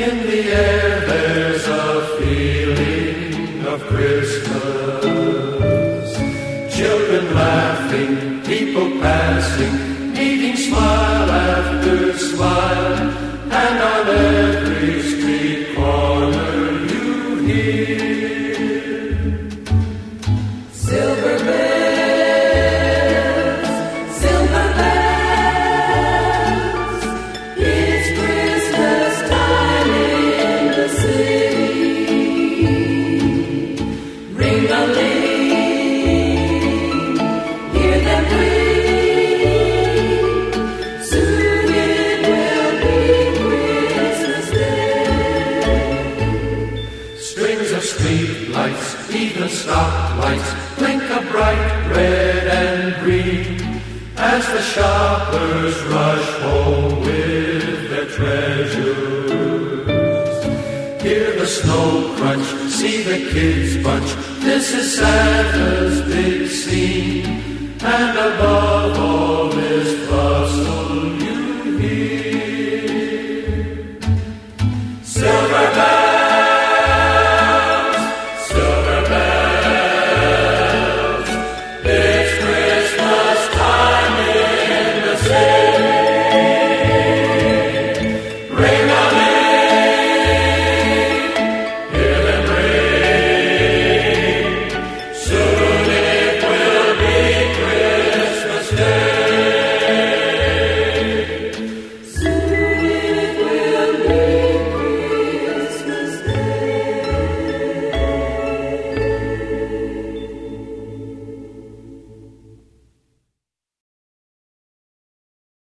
In the air there's a feeling of Christmas. Children laughing, people passing, meeting smile after smile, and on every street corner you hear silver bells, silver bells. It's Christmas time in the city. Ring-a-ling, hear them ring. Soon it will be Christmas Day. Strings of street lights, even stoplights, blink a bright red and green as the shoppers rush home with their treasures. Hear the snow crunch, see the kids bunch. This is Santa's big scene, and above